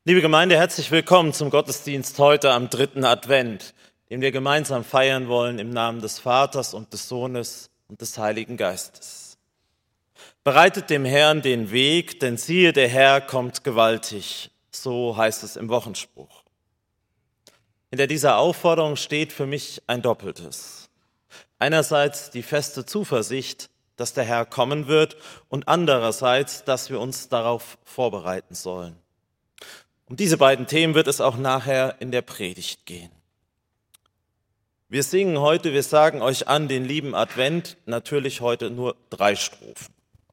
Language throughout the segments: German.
Liebe Gemeinde, herzlich willkommen zum Gottesdienst heute am 3. Advent, den wir gemeinsam feiern wollen im Namen des Vaters und des Sohnes und des Heiligen Geistes. Bereitet dem Herrn den Weg, denn siehe, der Herr kommt gewaltig, so heißt es im Wochenspruch. Hinter dieser Aufforderung steht für mich ein Doppeltes. Einerseits die feste Zuversicht, dass der Herr kommen wird, und andererseits, dass wir uns darauf vorbereiten sollen. Um diese beiden Themen wird es auch nachher in der Predigt gehen. Wir singen heute, wir sagen euch an den lieben Advent, natürlich heute nur 3 Strophen.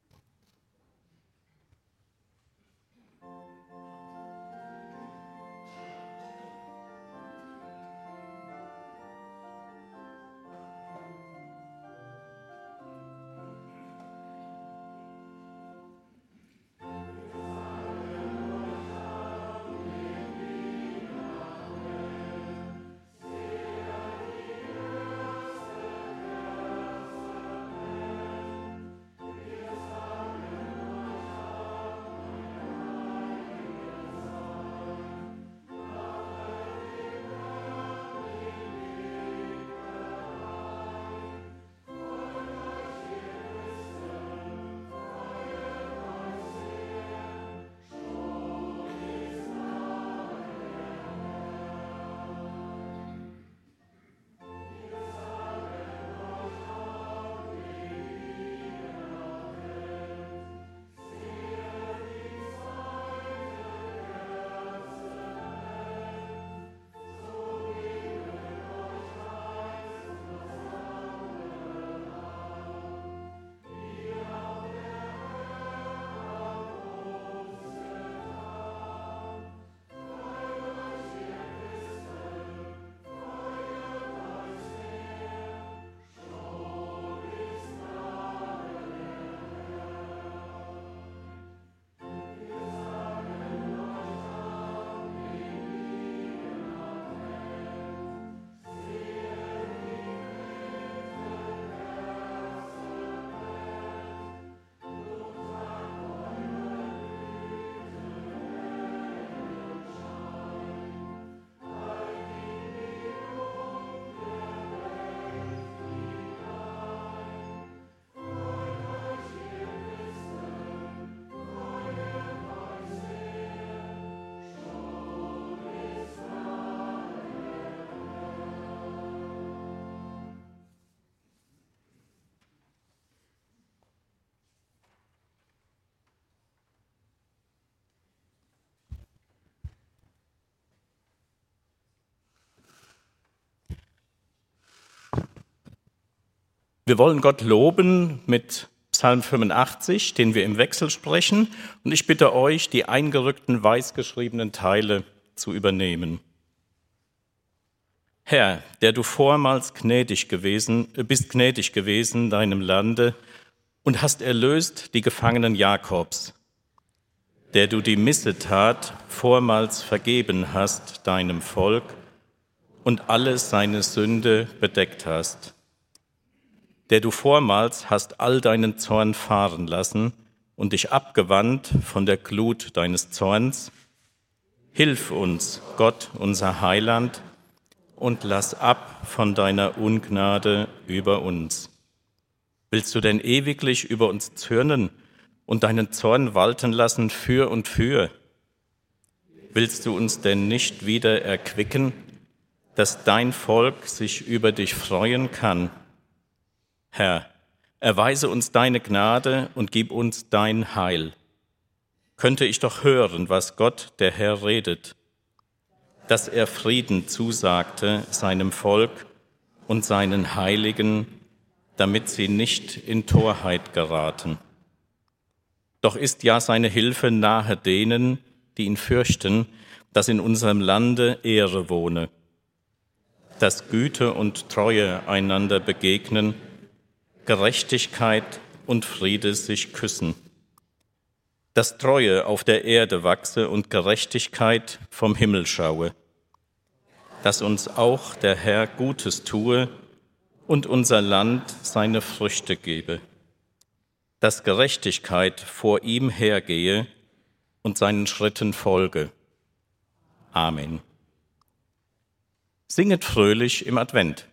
Wir wollen Gott loben mit Psalm 85, den wir im Wechsel sprechen. Und ich bitte euch, die eingerückten, weiß geschriebenen Teile zu übernehmen. Herr, der du vormals bist gnädig gewesen deinem Lande und hast erlöst die Gefangenen Jakobs, der du die Missetat vormals vergeben hast deinem Volk und alle seine Sünde bedeckt hast, der du vormals hast all deinen Zorn fahren lassen und dich abgewandt von der Glut deines Zorns. Hilf uns, Gott, unser Heiland, und lass ab von deiner Ungnade über uns. Willst du denn ewiglich über uns zürnen und deinen Zorn walten lassen für und für? Willst du uns denn nicht wieder erquicken, dass dein Volk sich über dich freuen kann? Herr, erweise uns deine Gnade und gib uns dein Heil. Könnte ich doch hören, was Gott, der Herr, redet, dass er Frieden zusagte seinem Volk und seinen Heiligen, damit sie nicht in Torheit geraten. Doch ist ja seine Hilfe nahe denen, die ihn fürchten, dass in unserem Lande Ehre wohne, dass Güte und Treue einander begegnen, Gerechtigkeit und Friede sich küssen, dass Treue auf der Erde wachse und Gerechtigkeit vom Himmel schaue, dass uns auch der Herr Gutes tue und unser Land seine Früchte gebe, dass Gerechtigkeit vor ihm hergehe und seinen Schritten folge, Amen. Singet fröhlich im Advent.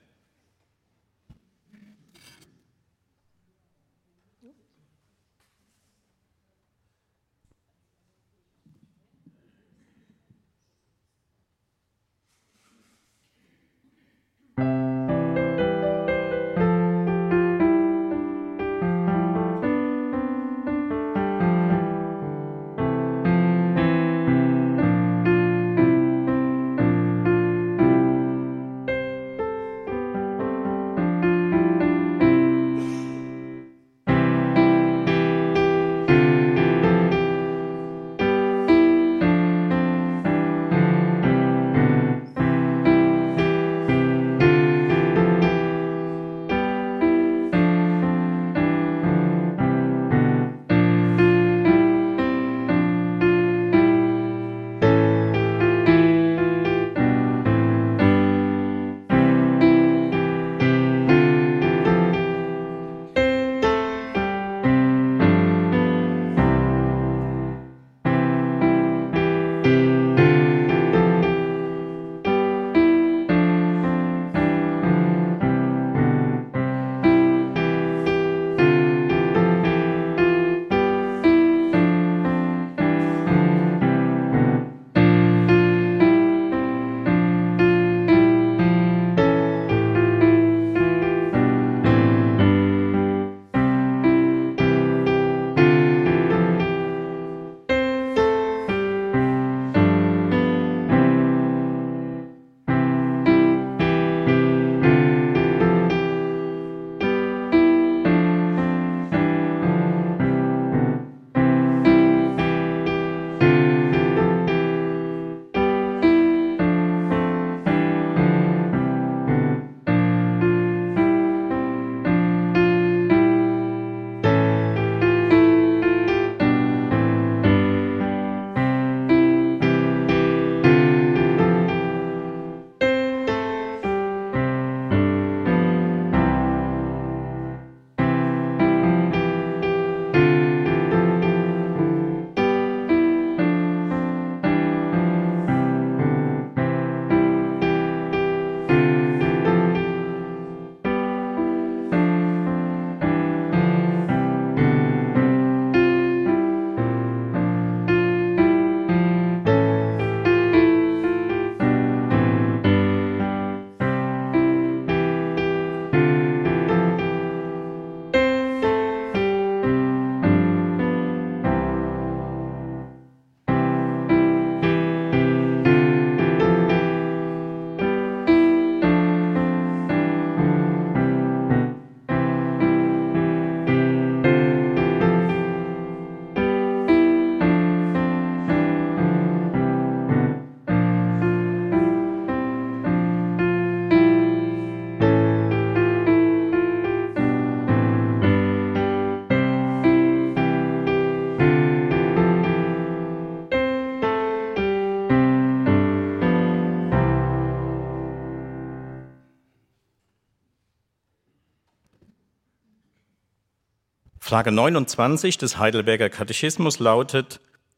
Frage 29 des Heidelberger Katechismus lautet: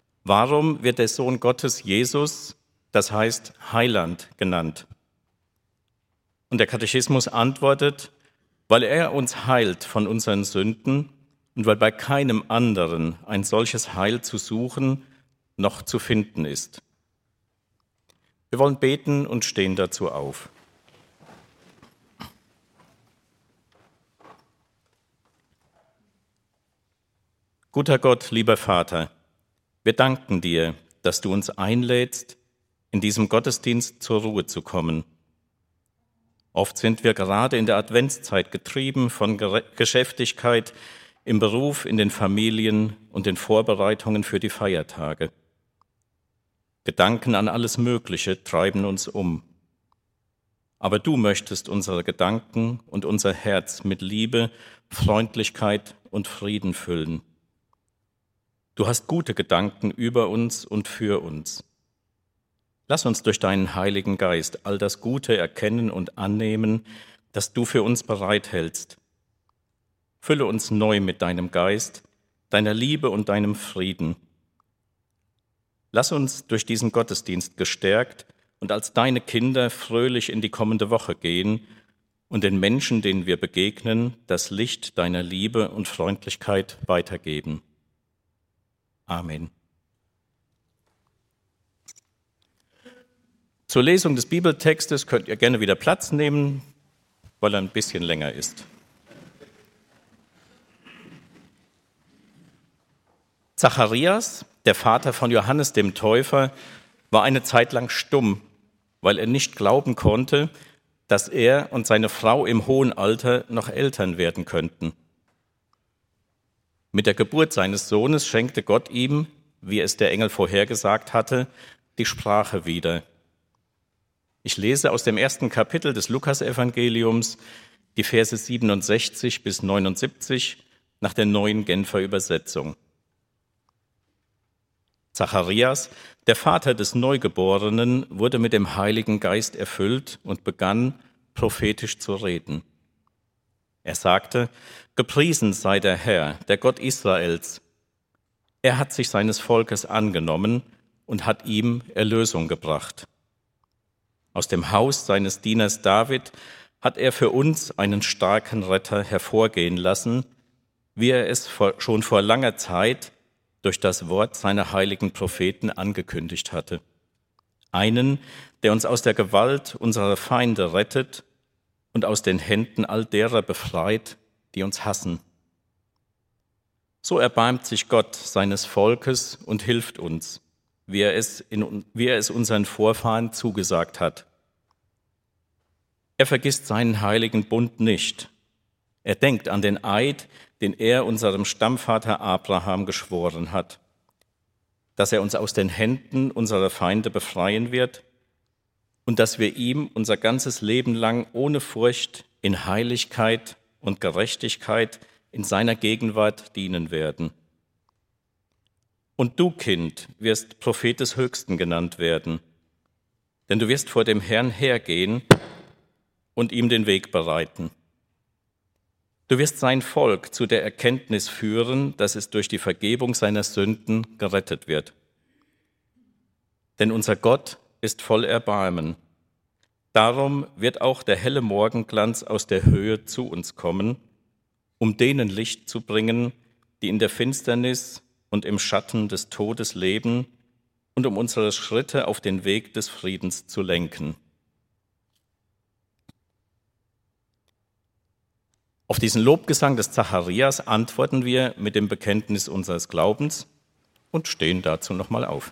Warum wird der Sohn Gottes Jesus, das heißt Heiland, genannt? Und der Katechismus antwortet: Weil er uns heilt von unseren Sünden und weil bei keinem anderen ein solches Heil zu suchen noch zu finden ist. Wir wollen beten und stehen dazu auf. Guter Gott, lieber Vater, wir danken dir, dass du uns einlädst, in diesem Gottesdienst zur Ruhe zu kommen. Oft sind wir gerade in der Adventszeit getrieben von Geschäftigkeit im Beruf, in den Familien und den Vorbereitungen für die Feiertage. Gedanken an alles Mögliche treiben uns um. Aber du möchtest unsere Gedanken und unser Herz mit Liebe, Freundlichkeit und Frieden füllen. Du hast gute Gedanken über uns und für uns. Lass uns durch deinen Heiligen Geist all das Gute erkennen und annehmen, das du für uns bereithältst. Fülle uns neu mit deinem Geist, deiner Liebe und deinem Frieden. Lass uns durch diesen Gottesdienst gestärkt und als deine Kinder fröhlich in die kommende Woche gehen und den Menschen, denen wir begegnen, das Licht deiner Liebe und Freundlichkeit weitergeben. Amen. Zur Lesung des Bibeltextes könnt ihr gerne wieder Platz nehmen, weil er ein bisschen länger ist. Zacharias, der Vater von Johannes dem Täufer, war eine Zeit lang stumm, weil er nicht glauben konnte, dass er und seine Frau im hohen Alter noch Eltern werden könnten. Mit der Geburt seines Sohnes schenkte Gott ihm, wie es der Engel vorhergesagt hatte, die Sprache wieder. Ich lese aus dem 1. Kapitel des Lukasevangeliums die Verse 67 bis 79 nach der neuen Genfer Übersetzung. Zacharias, der Vater des Neugeborenen, wurde mit dem Heiligen Geist erfüllt und begann, prophetisch zu reden. Er sagte: Gepriesen sei der Herr, der Gott Israels. Er hat sich seines Volkes angenommen und hat ihm Erlösung gebracht. Aus dem Haus seines Dieners David hat er für uns einen starken Retter hervorgehen lassen, wie er es schon vor langer Zeit durch das Wort seiner heiligen Propheten angekündigt hatte. Einen, der uns aus der Gewalt unserer Feinde rettet und aus den Händen all derer befreit, die uns hassen. So erbarmt sich Gott seines Volkes und hilft uns, wie er es unseren Vorfahren zugesagt hat. Er vergisst seinen heiligen Bund nicht. Er denkt an den Eid, den er unserem Stammvater Abraham geschworen hat, dass er uns aus den Händen unserer Feinde befreien wird und dass wir ihm unser ganzes Leben lang ohne Furcht in Heiligkeit und Gerechtigkeit in seiner Gegenwart dienen werden. Und du, Kind, wirst Prophet des Höchsten genannt werden, denn du wirst vor dem Herrn hergehen und ihm den Weg bereiten. Du wirst sein Volk zu der Erkenntnis führen, dass es durch die Vergebung seiner Sünden gerettet wird. Denn unser Gott ist voll Erbarmen. Darum wird auch der helle Morgenglanz aus der Höhe zu uns kommen, um denen Licht zu bringen, die in der Finsternis und im Schatten des Todes leben, und um unsere Schritte auf den Weg des Friedens zu lenken. Auf diesen Lobgesang des Zacharias antworten wir mit dem Bekenntnis unseres Glaubens und stehen dazu nochmal auf.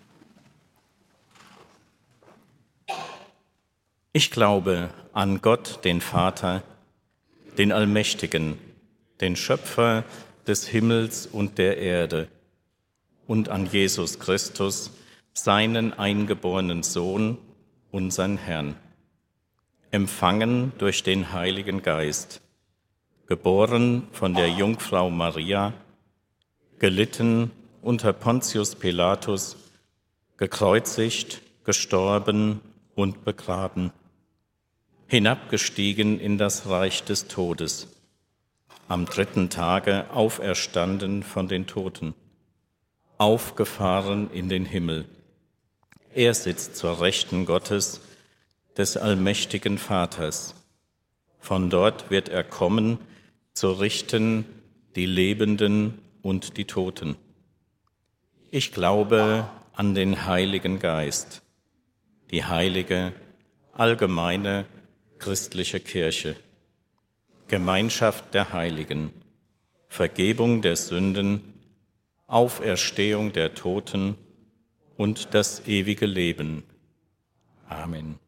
Ich glaube an Gott, den Vater, den Allmächtigen, den Schöpfer des Himmels und der Erde, und an Jesus Christus, seinen eingeborenen Sohn, unseren Herrn, empfangen durch den Heiligen Geist, geboren von der Jungfrau Maria, gelitten unter Pontius Pilatus, gekreuzigt, gestorben und begraben, hinabgestiegen in das Reich des Todes, am 3. Tage auferstanden von den Toten, aufgefahren in den Himmel. Er sitzt zur Rechten Gottes, des allmächtigen Vaters. Von dort wird er kommen, zu richten die Lebenden und die Toten. Ich glaube an den Heiligen Geist, die heilige, allgemeine, christliche Kirche, Gemeinschaft der Heiligen, Vergebung der Sünden, Auferstehung der Toten und das ewige Leben. Amen.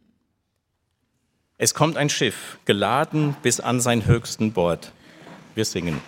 Es kommt ein Schiff, geladen bis an sein höchsten Bord. Wir singen.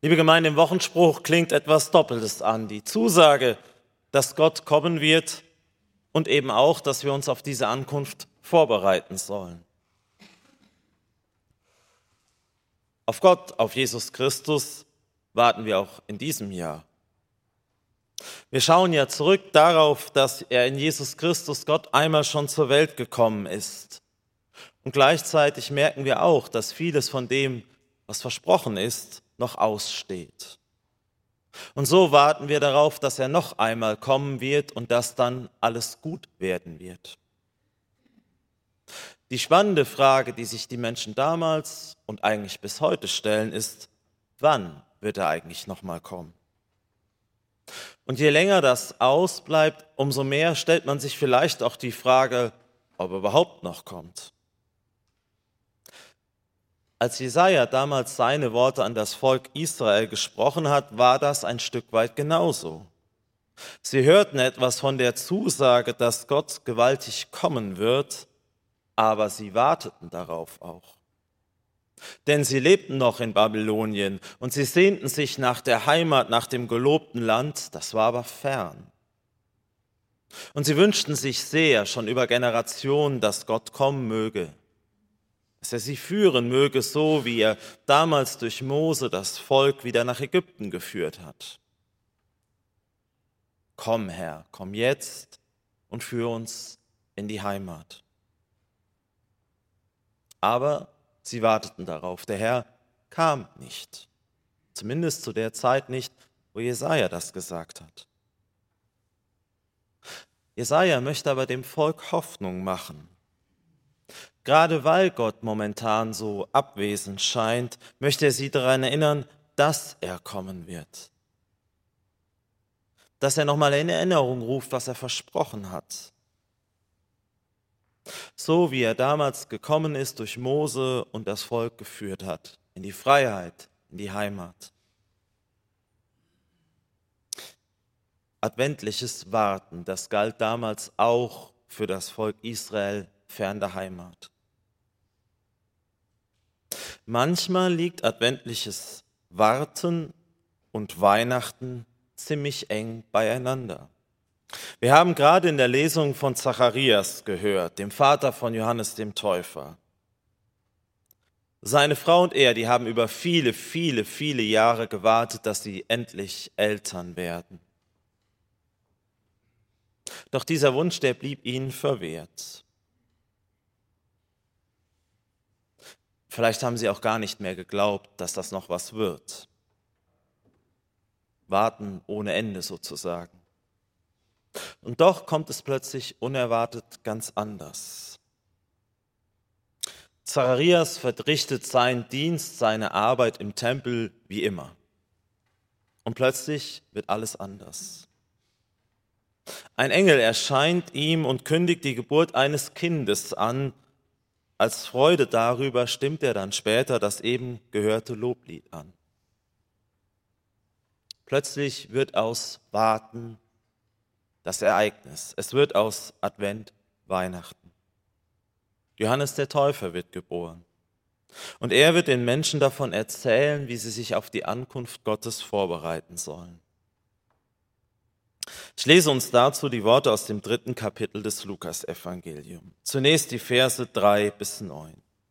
Liebe Gemeinde, im Wochenspruch klingt etwas Doppeltes an. Die Zusage, dass Gott kommen wird und eben auch, dass wir uns auf diese Ankunft vorbereiten sollen. Auf Gott, auf Jesus Christus warten wir auch in diesem Jahr. Wir schauen ja zurück darauf, dass er in Jesus Christus Gott einmal schon zur Welt gekommen ist. Und gleichzeitig merken wir auch, dass vieles von dem, was versprochen ist, noch aussteht. Und so warten wir darauf, dass er noch einmal kommen wird und dass dann alles gut werden wird. Die spannende Frage, die sich die Menschen damals und eigentlich bis heute stellen, ist, wann wird er eigentlich noch mal kommen? Und je länger das ausbleibt, umso mehr stellt man sich vielleicht auch die Frage, ob er überhaupt noch kommt. Als Jesaja damals seine Worte an das Volk Israel gesprochen hat, war das ein Stück weit genauso. Sie hörten etwas von der Zusage, dass Gott gewaltig kommen wird, aber sie warteten darauf auch. Denn sie lebten noch in Babylonien und sie sehnten sich nach der Heimat, nach dem gelobten Land, das war aber fern. Und sie wünschten sich sehr, schon über Generationen, dass Gott kommen möge, dass er sie führen möge, so wie er damals durch Mose das Volk wieder nach Ägypten geführt hat. Komm, Herr, komm jetzt und führ uns in die Heimat. Aber sie warteten darauf. Der Herr kam nicht. Zumindest zu der Zeit nicht, wo Jesaja das gesagt hat. Jesaja möchte aber dem Volk Hoffnung machen. Gerade weil Gott momentan so abwesend scheint, möchte er sie daran erinnern, dass er kommen wird. Dass er nochmal in Erinnerung ruft, was er versprochen hat. So wie er damals gekommen ist, durch Mose und das Volk geführt hat, in die Freiheit, in die Heimat. Adventliches Warten, das galt damals auch für das Volk Israel fern der Heimat. Manchmal liegt adventliches Warten und Weihnachten ziemlich eng beieinander. Wir haben gerade in der Lesung von Zacharias gehört, dem Vater von Johannes dem Täufer. Seine Frau und er, die haben über viele, viele, viele Jahre gewartet, dass sie endlich Eltern werden. Doch dieser Wunsch, der blieb ihnen verwehrt. Vielleicht haben sie auch gar nicht mehr geglaubt, dass das noch was wird. Warten ohne Ende sozusagen. Und doch kommt es plötzlich unerwartet ganz anders. Zacharias verrichtet seinen Dienst, seine Arbeit im Tempel wie immer. Und plötzlich wird alles anders. Ein Engel erscheint ihm und kündigt die Geburt eines Kindes an. Als Freude darüber stimmt er dann später das eben gehörte Loblied an. Plötzlich wird aus Warten das Ereignis. Es wird aus Advent Weihnachten. Johannes der Täufer wird geboren. Und er wird den Menschen davon erzählen, wie sie sich auf die Ankunft Gottes vorbereiten sollen. Ich lese uns dazu die Worte aus dem 3. Kapitel des Lukas-Evangeliums. Zunächst die Verse 3 bis 9.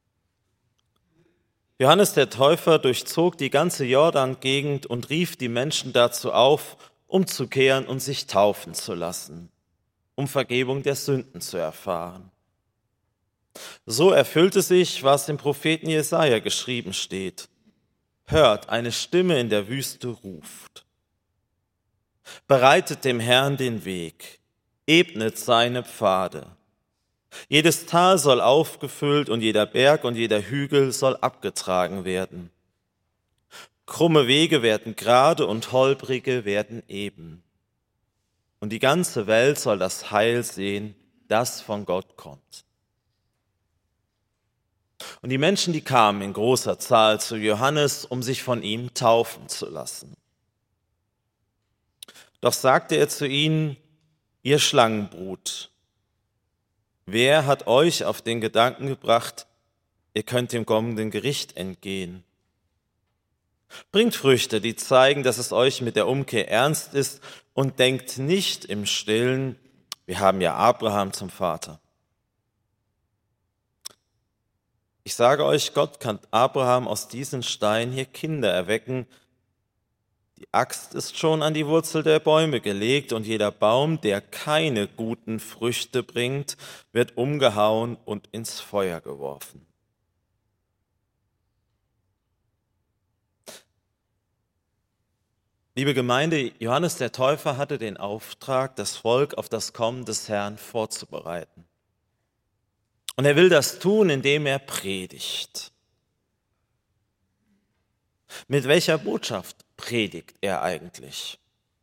Johannes der Täufer durchzog die ganze Jordan-Gegend und rief die Menschen dazu auf, umzukehren und sich taufen zu lassen, um Vergebung der Sünden zu erfahren. So erfüllte sich, was im Propheten Jesaja geschrieben steht. Hört, eine Stimme in der Wüste ruft. Bereitet dem Herrn den Weg, ebnet seine Pfade. Jedes Tal soll aufgefüllt und jeder Berg und jeder Hügel soll abgetragen werden. Krumme Wege werden gerade und holprige werden eben. Und die ganze Welt soll das Heil sehen, das von Gott kommt. Und die Menschen, die kamen in großer Zahl zu Johannes, um sich von ihm taufen zu lassen. Doch sagte er zu ihnen, ihr Schlangenbrut, wer hat euch auf den Gedanken gebracht, ihr könnt dem kommenden Gericht entgehen? Bringt Früchte, die zeigen, dass es euch mit der Umkehr ernst ist, und denkt nicht im Stillen, wir haben ja Abraham zum Vater. Ich sage euch, Gott kann Abraham aus diesen Steinen hier Kinder erwecken. Die Axt ist schon an die Wurzel der Bäume gelegt, und jeder Baum, der keine guten Früchte bringt, wird umgehauen und ins Feuer geworfen. Liebe Gemeinde, Johannes der Täufer hatte den Auftrag, das Volk auf das Kommen des Herrn vorzubereiten. Und er will das tun, indem er predigt. Mit welcher Botschaft predigt er eigentlich?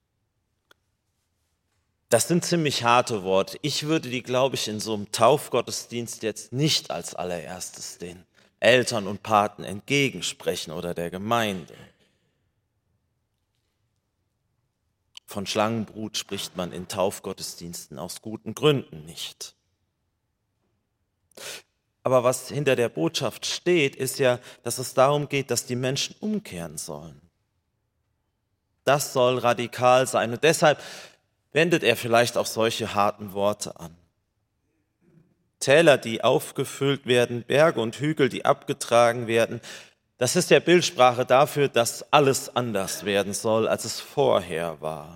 Das sind ziemlich harte Worte. Ich würde die, glaube ich, in so einem Taufgottesdienst jetzt nicht als allererstes den Eltern und Paten entgegensprechen oder der Gemeinde. Von Schlangenbrut spricht man in Taufgottesdiensten aus guten Gründen nicht. Aber was hinter der Botschaft steht, ist ja, dass es darum geht, dass die Menschen umkehren sollen. Das soll radikal sein, und deshalb wendet er vielleicht auch solche harten Worte an. Täler, die aufgefüllt werden, Berge und Hügel, die abgetragen werden, das ist ja Bildsprache dafür, dass alles anders werden soll, als es vorher war.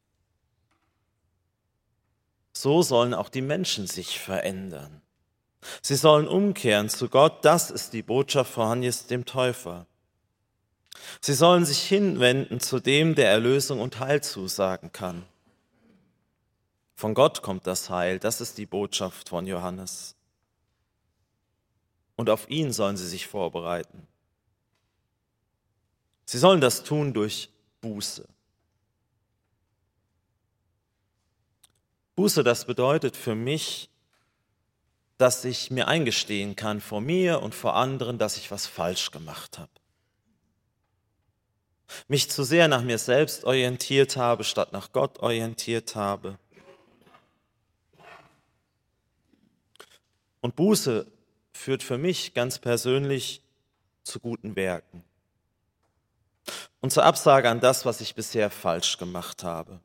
So sollen auch die Menschen sich verändern. Sie sollen umkehren zu Gott, das ist die Botschaft von Johannes dem Täufer. Sie sollen sich hinwenden zu dem, der Erlösung und Heil zusagen kann. Von Gott kommt das Heil, das ist die Botschaft von Johannes. Und auf ihn sollen sie sich vorbereiten. Sie sollen das tun durch Buße. Buße, das bedeutet für mich, dass ich mir eingestehen kann vor mir und vor anderen, dass ich was falsch gemacht habe. Mich zu sehr nach mir selbst orientiert habe, statt nach Gott orientiert habe. Und Buße führt für mich ganz persönlich zu guten Werken und zur Absage an das, was ich bisher falsch gemacht habe.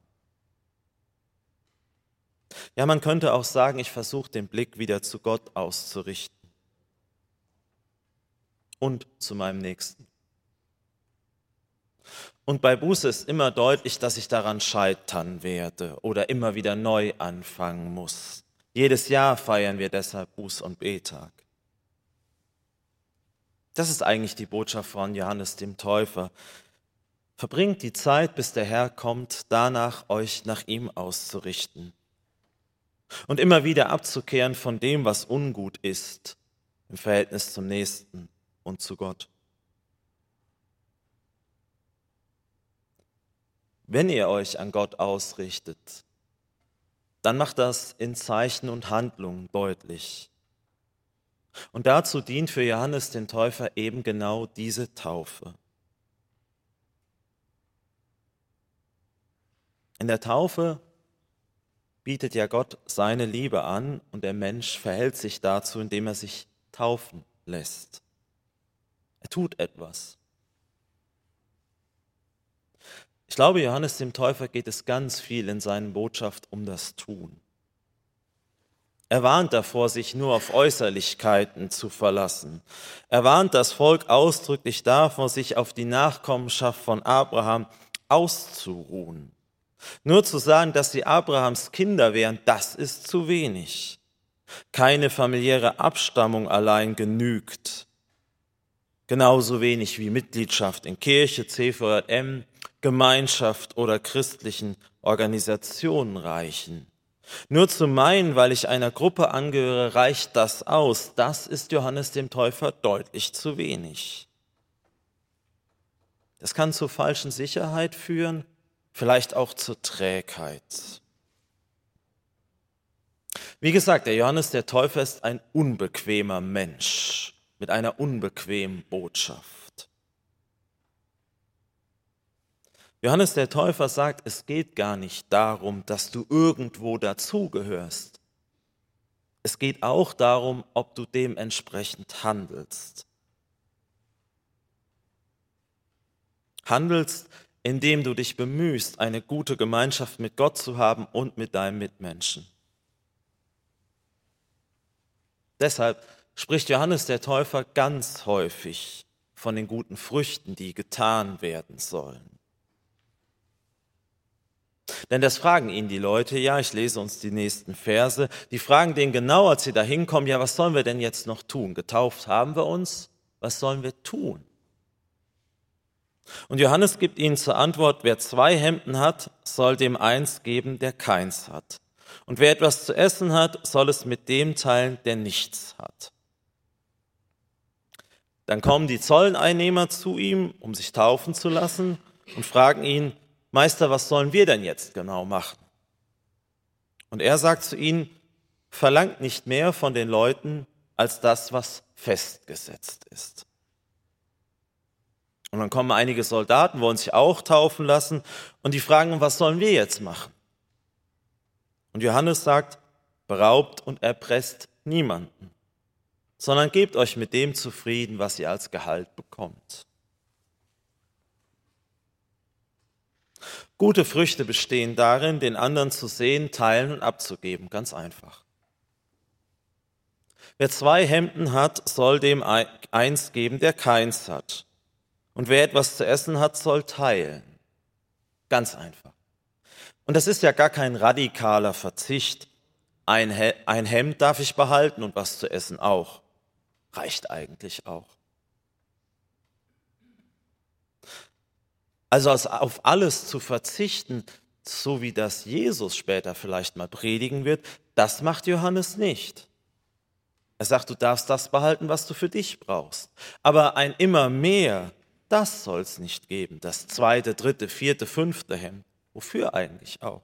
Ja, man könnte auch sagen, ich versuche den Blick wieder zu Gott auszurichten und zu meinem Nächsten. Und bei Buße ist immer deutlich, dass ich daran scheitern werde oder immer wieder neu anfangen muss. Jedes Jahr feiern wir deshalb Buß- und Betag. Das ist eigentlich die Botschaft von Johannes dem Täufer. Verbringt die Zeit, bis der Herr kommt, danach euch nach ihm auszurichten. Und immer wieder abzukehren von dem, was ungut ist, im Verhältnis zum Nächsten und zu Gott. Wenn ihr euch an Gott ausrichtet, dann macht das in Zeichen und Handlungen deutlich. Und dazu dient für Johannes den Täufer eben genau diese Taufe. In der Taufe bietet ja Gott seine Liebe an, und der Mensch verhält sich dazu, indem er sich taufen lässt. Er tut etwas. Ich glaube, Johannes dem Täufer geht es ganz viel in seiner Botschaft um das Tun. Er warnt davor, sich nur auf Äußerlichkeiten zu verlassen. Er warnt das Volk ausdrücklich davor, sich auf die Nachkommenschaft von Abraham auszuruhen. Nur zu sagen, dass sie Abrahams Kinder wären, das ist zu wenig. Keine familiäre Abstammung allein genügt. Genauso wenig wie Mitgliedschaft in Kirche, CVJM, Gemeinschaft oder christlichen Organisationen reichen. Nur zu meinen, weil ich einer Gruppe angehöre, reicht das aus. Das ist Johannes dem Täufer deutlich zu wenig. Das kann zur falschen Sicherheit führen, vielleicht auch zur Trägheit. Wie gesagt, der Johannes der Täufer ist ein unbequemer Mensch mit einer unbequemen Botschaft. Johannes der Täufer sagt, es geht gar nicht darum, dass du irgendwo dazugehörst. Es geht auch darum, ob du dementsprechend handelst. handelst, indem du dich bemühst, eine gute Gemeinschaft mit Gott zu haben und mit deinen Mitmenschen. Deshalb spricht Johannes der Täufer ganz häufig von den guten Früchten, die getan werden sollen. Denn das fragen ihn die Leute, ja, ich lese uns die nächsten Verse, die fragen den genau, als sie da hinkommen, ja, was sollen wir denn jetzt noch tun? Getauft haben wir uns, was sollen wir tun? Und Johannes gibt ihnen zur Antwort, wer 2 Hemden hat, soll dem eins geben, der keins hat. Und wer etwas zu essen hat, soll es mit dem teilen, der nichts hat. Dann kommen die Zolleinnehmer zu ihm, um sich taufen zu lassen und fragen ihn, Meister, was sollen wir denn jetzt genau machen? Und er sagt zu ihnen, verlangt nicht mehr von den Leuten als das, was festgesetzt ist. Und dann kommen einige Soldaten, wollen sich auch taufen lassen und die fragen, was sollen wir jetzt machen? Und Johannes sagt, beraubt und erpresst niemanden, sondern gebt euch mit dem zufrieden, was ihr als Gehalt bekommt. Gute Früchte bestehen darin, den anderen zu sehen, teilen und abzugeben, ganz einfach. Wer 2 Hemden hat, soll dem eins geben, der keins hat. Und wer etwas zu essen hat, soll teilen. Ganz einfach. Und das ist ja gar kein radikaler Verzicht. Ein Hemd darf ich behalten und was zu essen auch. Reicht eigentlich auch. Also auf alles zu verzichten, so wie das Jesus später vielleicht mal predigen wird, das macht Johannes nicht. Er sagt, du darfst das behalten, was du für dich brauchst. Aber ein immer mehr, das soll es nicht geben. Das 2., 3., 4., 5. Hemd. Wofür eigentlich auch?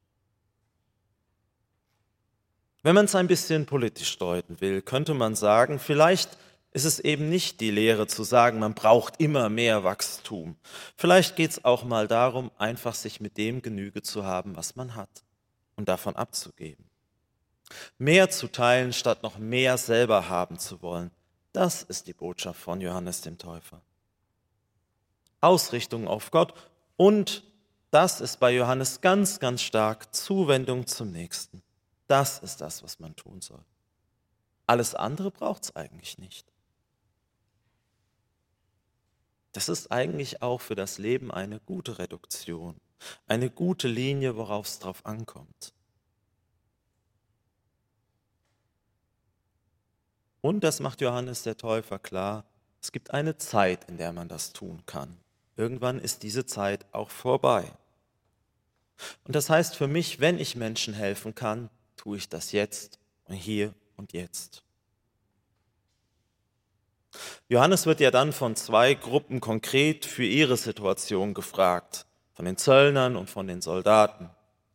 Wenn man es ein bisschen politisch deuten will, könnte man sagen, vielleicht ist es eben nicht die Lehre zu sagen, man braucht immer mehr Wachstum. Vielleicht geht es auch mal darum, einfach sich mit dem Genüge zu haben, was man hat und davon abzugeben. Mehr zu teilen, statt noch mehr selber haben zu wollen, das ist die Botschaft von Johannes dem Täufer. Ausrichtung auf Gott und das ist bei Johannes ganz, ganz stark Zuwendung zum Nächsten. Das ist das, was man tun soll. Alles andere braucht es eigentlich nicht. Das ist eigentlich auch für das Leben eine gute Reduktion, eine gute Linie, worauf es drauf ankommt. Und das macht Johannes der Täufer klar, es gibt eine Zeit, in der man das tun kann. Irgendwann ist diese Zeit auch vorbei. Und das heißt für mich, wenn ich Menschen helfen kann, tue ich das jetzt und hier und jetzt. Johannes wird ja dann von 2 Gruppen konkret für ihre Situation gefragt, von den Zöllnern und von den Soldaten.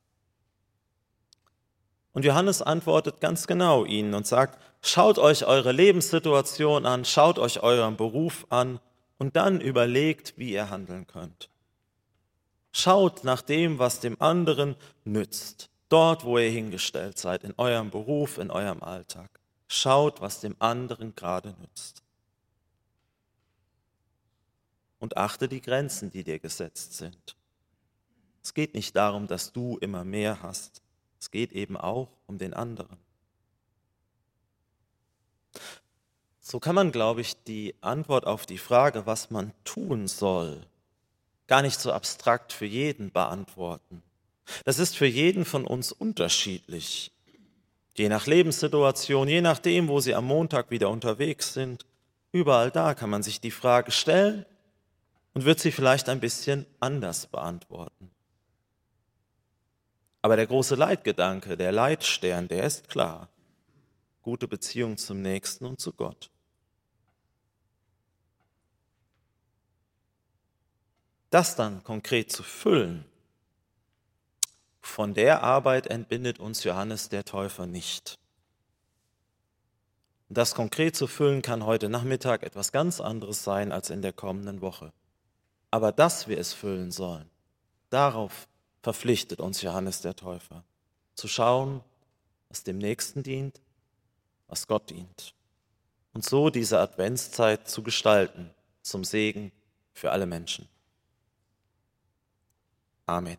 Und Johannes antwortet ganz genau ihnen und sagt, schaut euch eure Lebenssituation an, schaut euch euren Beruf an und dann überlegt, wie ihr handeln könnt. Schaut nach dem, was dem anderen nützt, dort, wo ihr hingestellt seid, in eurem Beruf, in eurem Alltag. Schaut, was dem anderen gerade nützt. Und achte die Grenzen, die dir gesetzt sind. Es geht nicht darum, dass du immer mehr hast. Es geht eben auch um den anderen. So kann man, glaube ich, die Antwort auf die Frage, was man tun soll, gar nicht so abstrakt für jeden beantworten. Das ist für jeden von uns unterschiedlich. Je nach Lebenssituation, je nachdem, wo Sie am Montag wieder unterwegs sind, überall da kann man sich die Frage stellen und wird sie vielleicht ein bisschen anders beantworten. Aber der große Leitgedanke, der Leitstern, der ist klar. Gute Beziehung zum Nächsten und zu Gott. Das dann konkret zu füllen, von der Arbeit entbindet uns Johannes der Täufer nicht. Und das konkret zu füllen kann heute Nachmittag etwas ganz anderes sein als in der kommenden Woche. Aber dass wir es füllen sollen, darauf verpflichtet uns Johannes der Täufer, zu schauen, was dem Nächsten dient, was Gott dient. Und so diese Adventszeit zu gestalten, zum Segen für alle Menschen. Amen.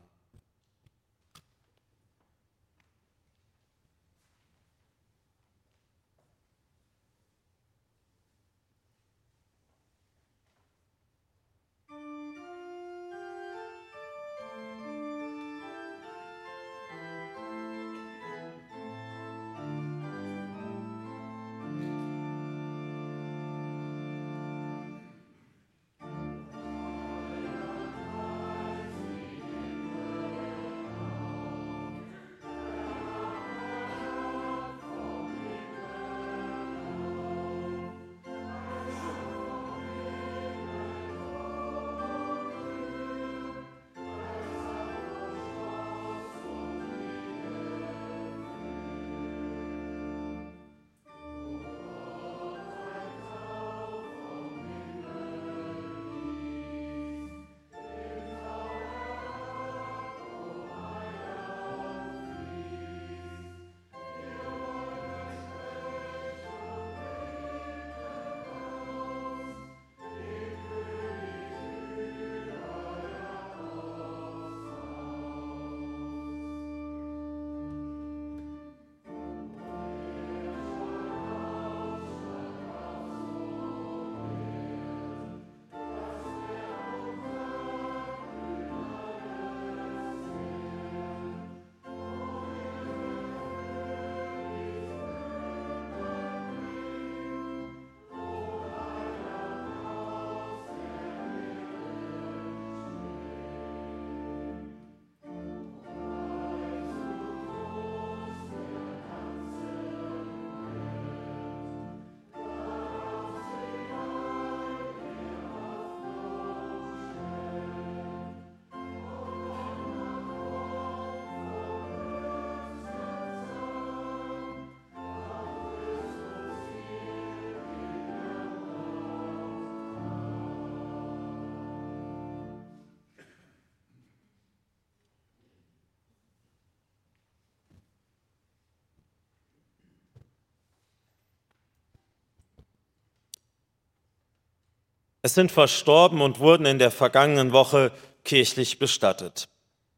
Es sind verstorben und wurden in der vergangenen Woche kirchlich bestattet: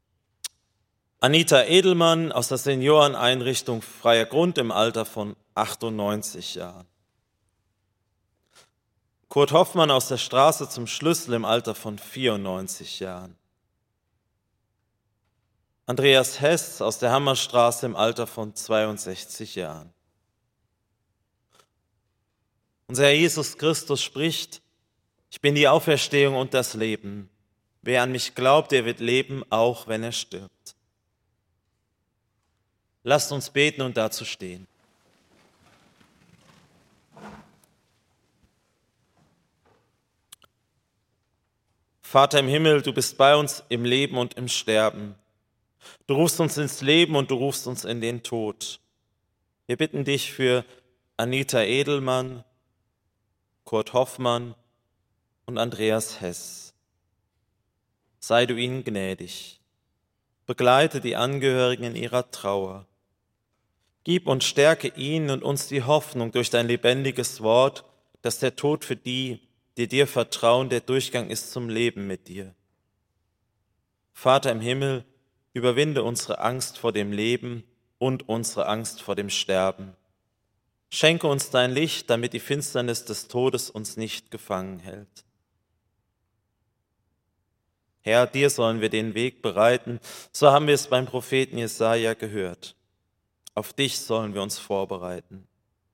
Anita Edelmann aus der Senioreneinrichtung Freier Grund im Alter von 98 Jahren. Kurt Hoffmann aus der Straße zum Schlüssel im Alter von 94 Jahren. Andreas Hess aus der Hammerstraße im Alter von 62 Jahren. Unser Herr Jesus Christus spricht: Ich bin die Auferstehung und das Leben. Wer an mich glaubt, der wird leben, auch wenn er stirbt. Lasst uns beten und dazu stehen. Vater im Himmel, du bist bei uns im Leben und im Sterben. Du rufst uns ins Leben und du rufst uns in den Tod. Wir bitten dich für Anita Edelmann, Kurt Hoffmann und Andreas Hess. Sei du ihnen gnädig. Begleite die Angehörigen in ihrer Trauer. Gib und stärke ihnen und uns die Hoffnung durch dein lebendiges Wort, dass der Tod für die, die dir vertrauen, der Durchgang ist zum Leben mit dir. Vater im Himmel, überwinde unsere Angst vor dem Leben und unsere Angst vor dem Sterben. Schenke uns dein Licht, damit die Finsternis des Todes uns nicht gefangen hält. Herr, dir sollen wir den Weg bereiten, so haben wir es beim Propheten Jesaja gehört. Auf dich sollen wir uns vorbereiten.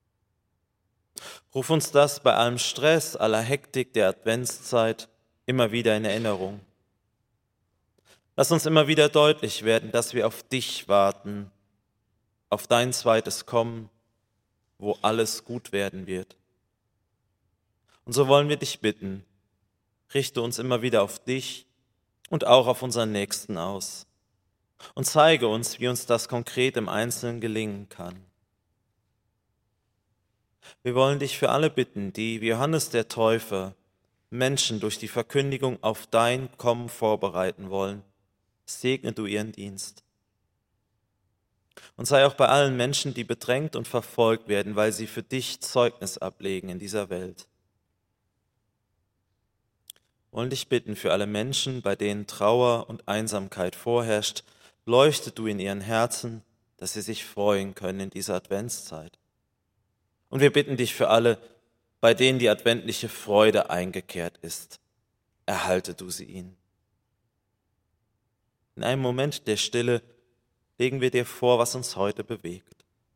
Ruf uns das bei allem Stress, aller Hektik der Adventszeit immer wieder in Erinnerung. Lass uns immer wieder deutlich werden, dass wir auf dich warten, auf dein zweites Kommen, wo alles gut werden wird. Und so wollen wir dich bitten, richte uns immer wieder auf dich und auch auf unseren Nächsten aus und zeige uns, wie uns das konkret im Einzelnen gelingen kann. Wir wollen dich für alle bitten, die wie Johannes der Täufer Menschen durch die Verkündigung auf dein Kommen vorbereiten wollen. Segne du ihren Dienst. Und sei auch bei allen Menschen, die bedrängt und verfolgt werden, weil sie für dich Zeugnis ablegen in dieser Welt. wollen dich bitten für alle Menschen, bei denen Trauer und Einsamkeit vorherrscht, leuchte du in ihren Herzen, dass sie sich freuen können in dieser Adventszeit. Und wir bitten dich für alle, bei denen die adventliche Freude eingekehrt ist, erhalte du sie ihnen. In einem Moment der Stille legen wir dir vor, was uns heute bewegt.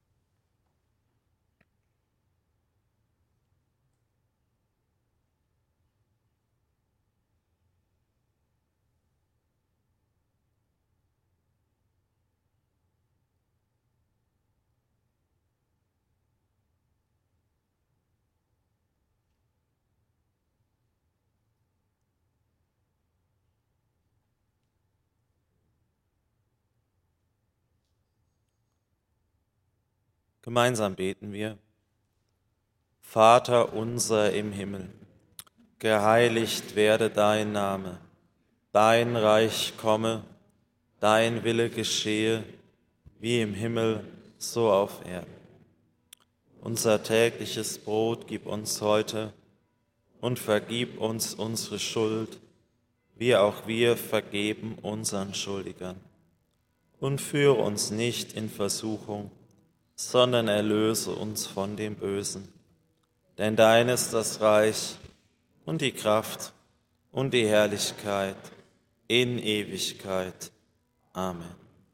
Gemeinsam beten wir. Vater unser im Himmel, geheiligt werde dein Name, dein Reich komme, dein Wille geschehe, wie im Himmel, so auf Erden. Unser tägliches Brot gib uns heute und vergib uns unsere Schuld, wie auch wir vergeben unseren Schuldigern. Und führe uns nicht in Versuchung, sondern erlöse uns von dem Bösen. Denn dein ist das Reich und die Kraft und die Herrlichkeit in Ewigkeit. Amen.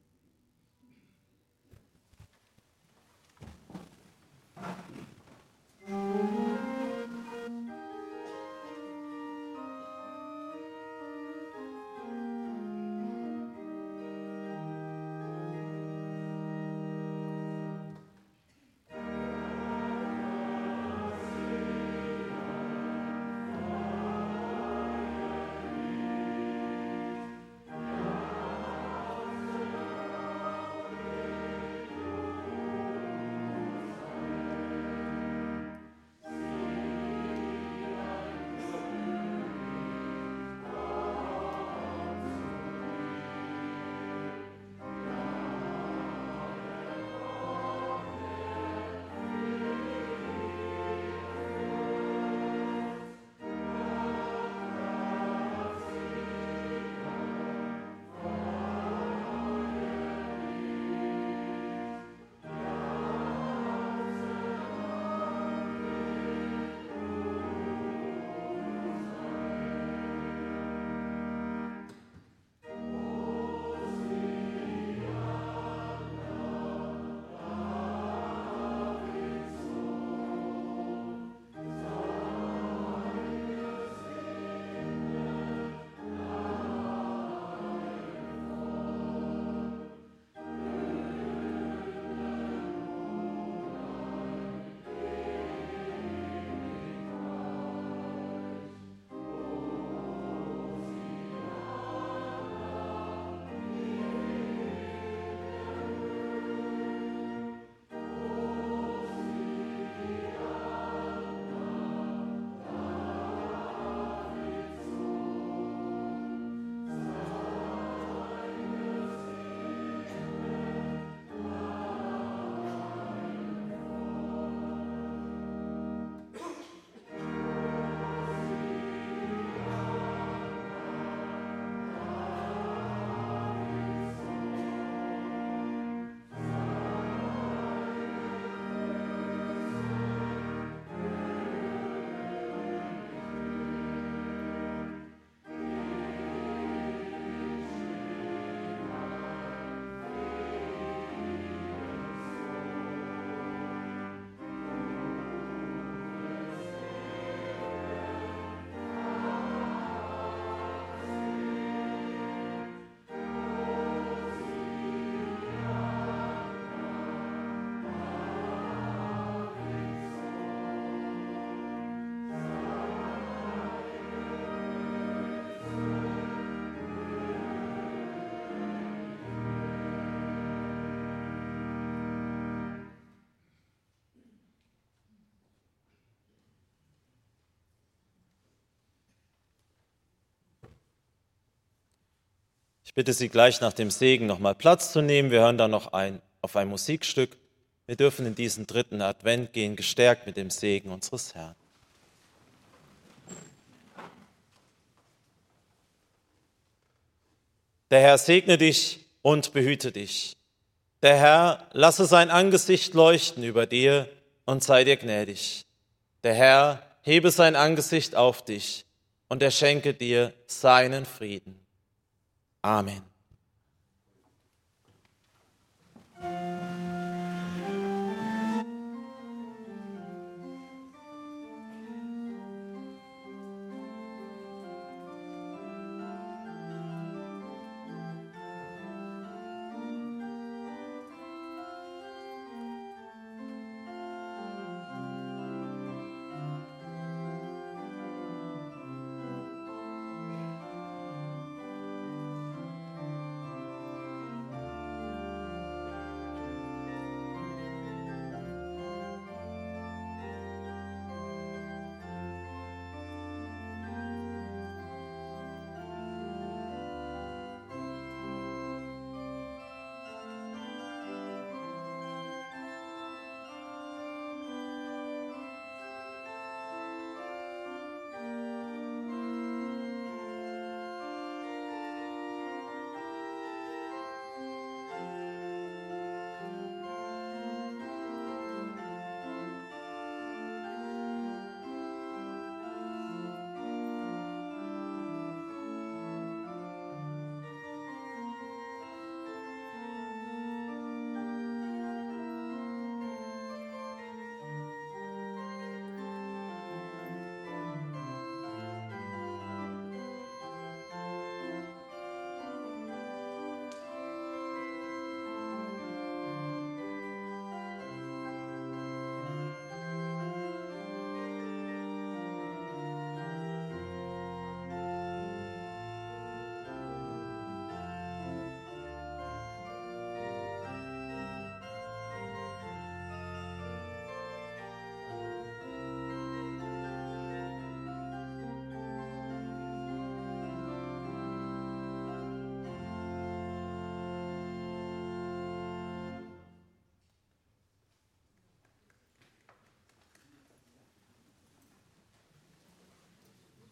Ich bitte Sie gleich nach dem Segen nochmal Platz zu nehmen. Wir hören dann noch auf ein Musikstück. Wir dürfen in diesen dritten Advent gehen, gestärkt mit dem Segen unseres Herrn. Der Herr segne dich und behüte dich. Der Herr lasse sein Angesicht leuchten über dir und sei dir gnädig. Der Herr hebe sein Angesicht auf dich und er schenke dir seinen Frieden. Amen.